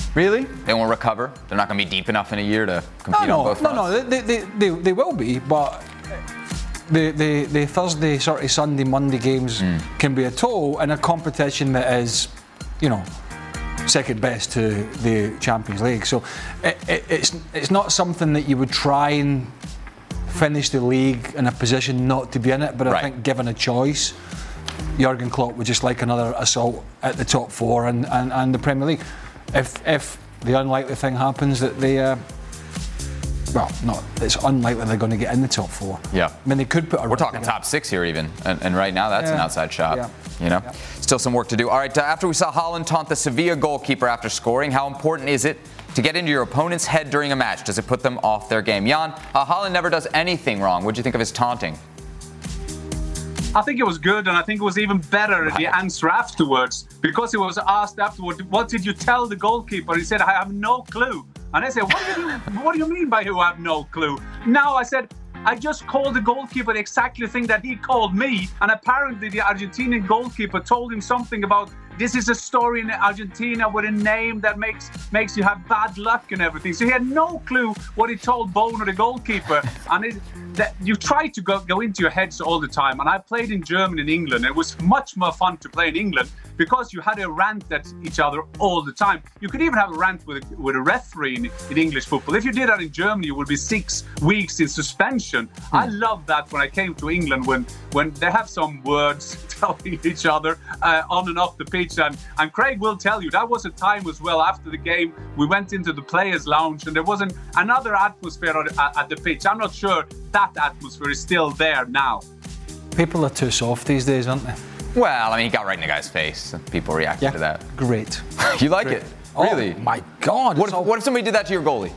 Really? They won't recover? They're not going to be deep enough in a year to compete no, on both no, fronts? No, no, they, they, they, they will be, but the, the, the Thursday, sort of Sunday, Monday games mm. can be a toll in a competition that is, you know, second best to the Champions League. So it, it, it's it's not something that you would try and finish the league in a position not to be in it, but I right. think given a choice, Jurgen Klopp would just like another assault at the top four and, and, and the Premier League. If if the unlikely thing happens that they, uh, well, not it's unlikely they're going to get in the top four. Yeah, I mean they could put. A We're talking top six here even, and, and right now that's yeah. an outside shot. Yeah. You know, yeah. still some work to do. All right, uh, after we saw Haaland taunt the Sevilla goalkeeper after scoring, how important is it to get into your opponent's head during a match? Does it put them off their game? Jan, uh, Haaland never does anything wrong. What do you think of his taunting? I think it was good, and I think it was even better right. the answer afterwards, because he was asked afterward, what did you tell the goalkeeper? He said, I have no clue. And I said, what do you, what do you mean by you have no clue? Now I said, I just called the goalkeeper the exactly thing that he called me, and apparently the Argentinian goalkeeper told him something about this is a story in Argentina with a name that makes makes you have bad luck and everything. So he had no clue what he told Bono, the goalkeeper. And it, that you try to go, go into your heads all the time. And I played in Germany and England. It was much more fun to play in England because you had a rant at each other all the time. You could even have a rant with a, with a referee in, in English football. If you did that in Germany, you would be six weeks in suspension. Hmm. I loved that when I came to England, when when they have some words telling each other uh, on and off the pitch. And, and Craig will tell you, that was a time as well after the game. We went into the players' lounge and there was an, another atmosphere at, at the pitch. I'm not sure that atmosphere is still there now. People are too soft these days, aren't they? Well, I mean, he got right in the guy's face. People reacted yeah, to that. Great. You like great. it? Really? Oh, my God. What if, all... what if somebody did that to your goalie?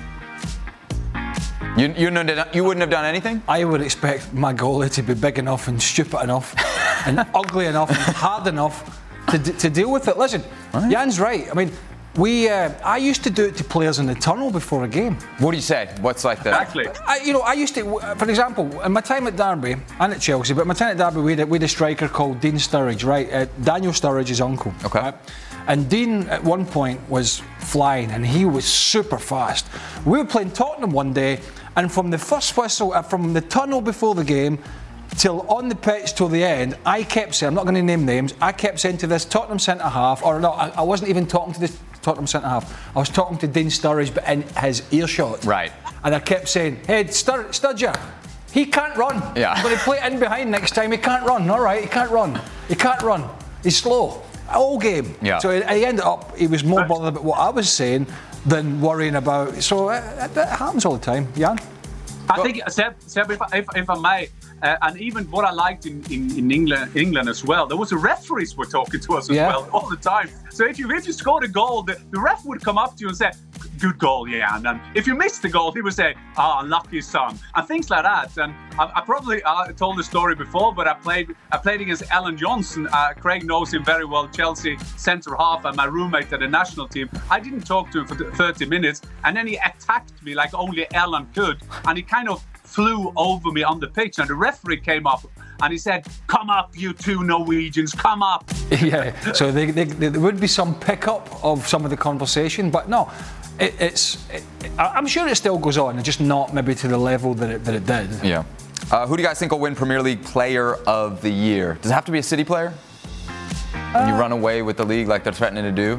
You, you, you wouldn't have done anything? I would expect my goalie to be big enough and stupid enough and ugly enough and hard enough to, to deal with it. Listen, right. Jan's right. I mean, we. Uh, I used to do it to players in the tunnel before a game. What do you say? What's like the... Exactly. I, you know, I used to, for example, in my time at Derby and at Chelsea, but my time at Derby, we had, we had a striker called Dean Sturridge, right? Uh, Daniel Sturridge's uncle. Okay. Right? And Dean, at one point, was flying, and he was super fast. We were playing Tottenham one day, and from the first whistle, uh, from the tunnel before the game, till on the pitch till the end, I kept saying, I'm not going to name names, I kept saying to this Tottenham centre-half, or no, I, I wasn't even talking to this Tottenham centre-half, I was talking to Dean Sturridge, but in his earshot. Right. And I kept saying, hey, Stur- Sturger, he can't run. Yeah. I'm going to play it in behind next time, he can't run. All right, he can't run. He can't run. He's slow. All game. Yeah. So he ended up, he was more bothered about what I was saying than worrying about. So it, it, it happens all the time. Jan? I think, Seb, Seb if, if, if I may, uh, and even what I liked in, in, in England, England as well, there was the referees were talking to us as yeah. well all the time. So if you if you scored a goal, the, the ref would come up to you and say, good goal, yeah. And if you missed the goal, he would say, ah, oh, unlucky son, and things like that. And I, I probably uh, told the story before, but I played I played against Alan Johnson. Uh, Craig knows him very well, Chelsea centre half, and my roommate at the national team. I didn't talk to him for thirty minutes, and then he attacked me like only Alan could, and he kind of flew over me on the pitch, and the referee came up and he said, come up, you two Norwegians, come up. Yeah, so they, they, there would be some pickup of some of the conversation, but no, it, it's. It, I'm sure it still goes on, just not maybe to the level that it, that it did. Yeah. Uh, who do you guys think will win Premier League Player of the Year? Does it have to be a City player? When uh, you run away with the league like they're threatening to do?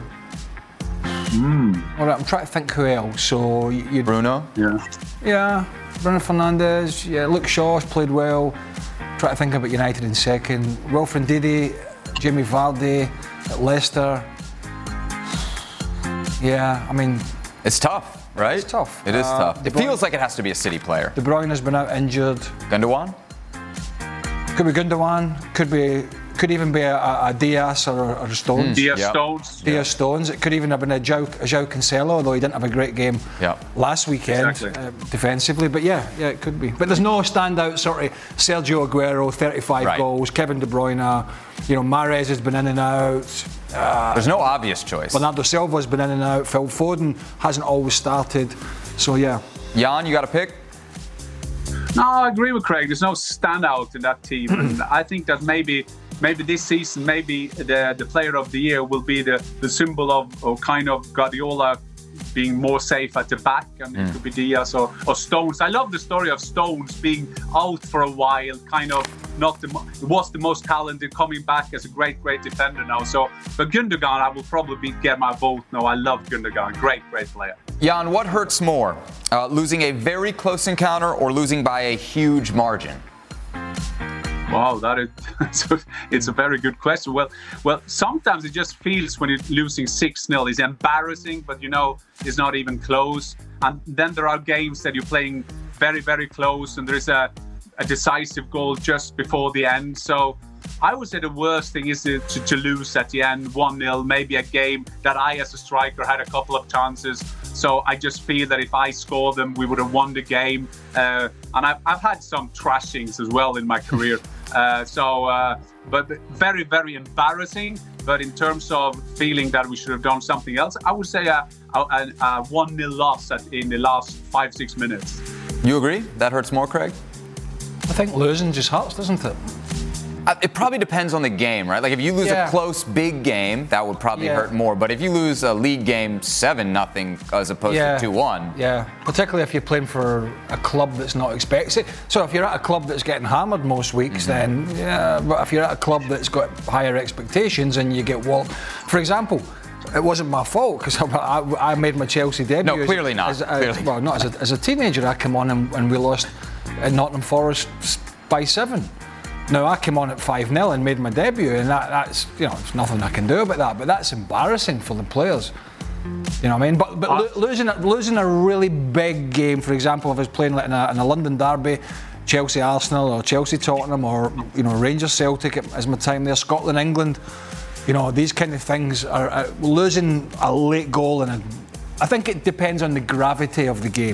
Mm. All right, I'm trying to think who else. So you Bruno? Yeah. Yeah, Bruno Fernandes. Yeah, Luke Shaw's played well. Try to think about United in second. Wilfred Ndidi, Jamie Vardy at Leicester. Yeah, I mean, it's tough, right? It's tough. It is uh, tough. It Bruyne, feels like it has to be a City player. De Bruyne has been out injured. Gundogan? Could be Gundogan. Could be. Could even be a, a Diaz or, or Stones. Mm. Diaz yep. Stones. Diaz yeah. Stones. It could even have been a João, a João Cancelo, although he didn't have a great game yep. last weekend exactly. uh, defensively. But yeah, yeah, it could be. But there's no standout sort of Sergio Aguero, thirty-five right. goals. Kevin De Bruyne. You know, Mahrez has been in and out. Uh, there's no obvious choice. Bernardo Silva's been in and out. Phil Foden hasn't always started. So yeah. Jan, you got a pick? No, I agree with Craig. There's no standout in that team. And I think that maybe maybe this season, maybe the, the player of the year will be the, the symbol of, or kind of Guardiola being more safe at the back, and mm. it could be Diaz or, or Stones. I love the story of Stones being out for a while, kind of not the was the most talented, coming back as a great, great defender now. So, but Gundogan, I will probably get my vote now. I love Gundogan, great, great player. Jan, what hurts more, uh, losing a very close encounter or losing by a huge margin? Wow, that is it's a very good question. Well, well, sometimes it just feels when you're losing six nil, it's embarrassing, but you know it's not even close. And then there are games that you're playing very, very close, and there's a, a decisive goal just before the end. So I would say the worst thing is to, to, to lose at the end, one nil, maybe a game that I, as a striker, had a couple of chances. So I just feel that if I scored them, we would have won the game. Uh, and I've, I've had some trashings as well in my career. Uh, so, uh, but very, very embarrassing. But in terms of feeling that we should have done something else, I would say a, a, a one nil loss at, in the last five, six minutes. You agree? That hurts more, Craig? I think losing just hurts, doesn't it? Uh, it probably depends on the game, right? Like if you lose yeah. a close, big game, that would probably yeah. hurt more. But if you lose a league game seven nothing as opposed yeah. to two one. Yeah, particularly if you're playing for a club that's not expected. So if you're at a club that's getting hammered most weeks, mm-hmm. then yeah. But if you're at a club that's got higher expectations and you get walloped, for example, it wasn't my fault because I, I made my Chelsea debut. No, clearly not. As, clearly. As, well, not as a, as a teenager. I came on and, and we lost at Nottingham Forest by seven. Now, I came on at five nil and made my debut, and that, that's, you know, there's nothing I can do about that, but that's embarrassing for the players. You know what I mean? But, but lo- losing, losing a really big game, for example, if I was playing like in a, in a London derby, Chelsea Arsenal or Chelsea Tottenham or, you know, Rangers Celtic as my time there, Scotland England, you know, these kind of things are, are losing a late goal, and I think it depends on the gravity of the game.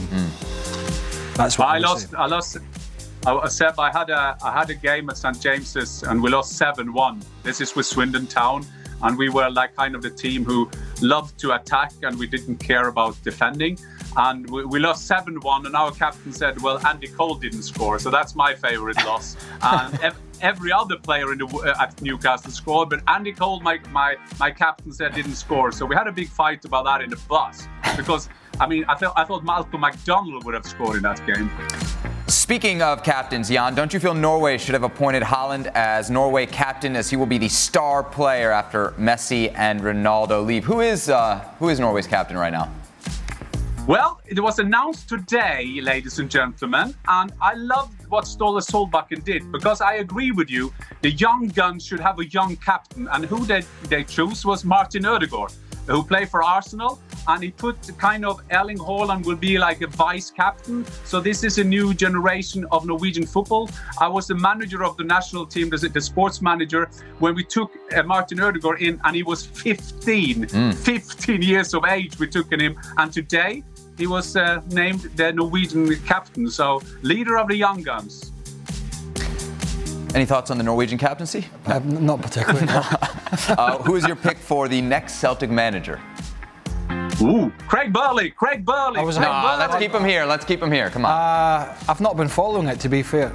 Mm. That's what I, I lost. Say. I lost. I said I had a I had a game at Saint James's and we lost seven one. This is with Swindon Town, and we were like kind of the team who loved to attack and we didn't care about defending. And we, we lost seven one, and our captain said, well, Andy Cole didn't score, so that's my favourite loss. And ev- every other player in the, uh, at Newcastle scored, but Andy Cole, my, my, my captain, said didn't score. So we had a big fight about that in the bus, because, I mean, I, th- I thought Malcolm McDonald would have scored in that game. Speaking of captains, Jan, don't you feel Norway should have appointed Haaland as Norway captain, as he will be the star player after Messi and Ronaldo leave? Who is uh, who is Norway's captain right now? Well, it was announced today, ladies and gentlemen, and I loved what Ståle Solbakken did, because I agree with you. The young guns should have a young captain, and who they, they chose was Martin Ødegaard, who played for Arsenal, and he put kind of Erling Haaland will be like a vice captain. So this is a new generation of Norwegian football. I was the manager of the national team, the, the sports manager, when we took uh, Martin Ødegaard in, and he was fifteen, mm. fifteen years of age we took in him, and today he was uh, named the Norwegian captain, so leader of the young guns. Any thoughts on the Norwegian captaincy? Uh, not particularly. uh, who is your pick for the next Celtic manager? Ooh, Craig Burley. Craig Burley. I was no, Burley. Let's keep him here. Let's keep him here. Come on. Uh, I've not been following it, to be fair.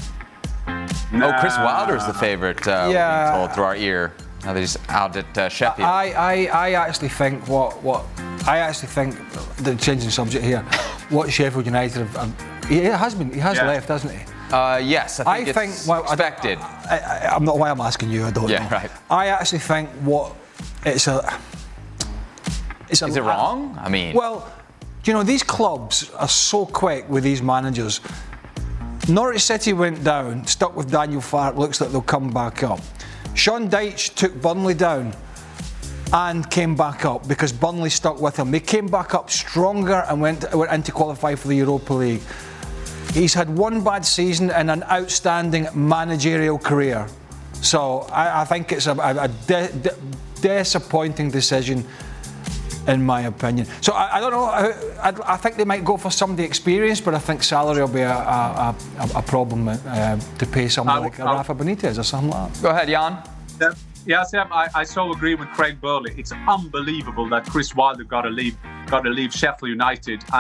Nah. Oh, Chris Wilder's the favourite. Uh, yeah. Told through our ear. Now that he's out at uh, Sheffield. I, I, I actually think what what I actually think. The changing subject here. What Sheffield United have. Um, he has been. He has yeah. left, hasn't he? Uh, yes, I think I it's think, well, expected. I, I, I'm not why I'm asking you. I don't yeah, know. Right. I actually think what it's a. It's a Is it wrong? I mean, well, you know, these clubs are so quick with these managers. Norwich City went down, stuck with Daniel Farke. Looks like they'll come back up. Sean Dyche took Burnley down and came back up because Burnley stuck with him. They came back up stronger and went, went in to qualify for the Europa League. He's had one bad season and an outstanding managerial career. So I, I think it's a, a de- de- disappointing decision, in my opinion. So I, I don't know. I, I think they might go for somebody experienced, but I think salary will be a, a, a, a problem uh, to pay somebody I'll, like I'll, Rafa Benitez or something like that. Go ahead, Jan. Yeah, yeah Sam, I, I so agree with Craig Burley. It's unbelievable that Chris Wilder got to leave, got to leave Sheffield United, and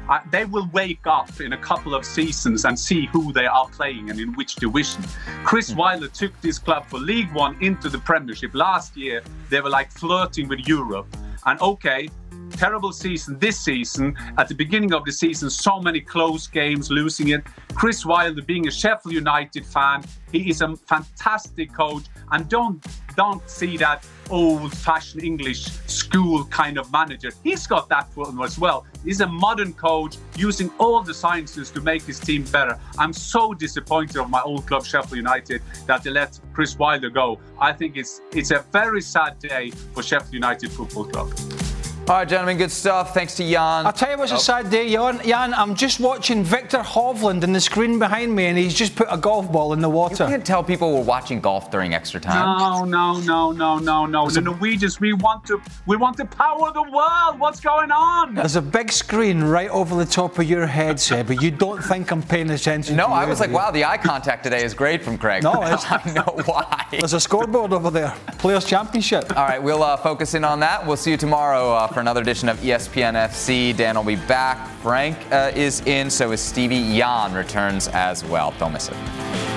Uh, they will wake up in a couple of seasons and see who they are playing and in which division. Chris Wilder took this club for League One into the Premiership. Last year, they were like flirting with Europe. And okay, terrible season this season. At the beginning of the season, so many close games, losing it. Chris Wilder, being a Sheffield United fan, he is a fantastic coach. And don't don't see that old-fashioned English school kind of manager. He's got that for him as well. He's a modern coach using all the sciences to make his team better. I'm so disappointed of my old club, Sheffield United, that they let Chris Wilder go. I think it's it's a very sad day for Sheffield United Football Club. All right, gentlemen, good stuff. Thanks to Jan. I'll tell you what's oh. a sad day, Jan. Jan, I'm just watching Victor Hovland in the screen behind me, and he's just put a golf ball in the water. You can't tell people we're watching golf during extra time. No, no, no, no, no, no. The Norwegians, we want to, we want to power the world. What's going on? There's a big screen right over the top of your head, Seb, but you don't think I'm paying attention. No, to you, I was like, wow, the eye contact today is great from Craig. No, it's, I know why. There's a scoreboard over there. Players' Championship. All right, we'll uh, focus in on that. We'll see you tomorrow uh, for another edition of E S P N F C. Dan will be back. Frank uh, is in, so is Stevie. Jan returns as well. Don't miss it.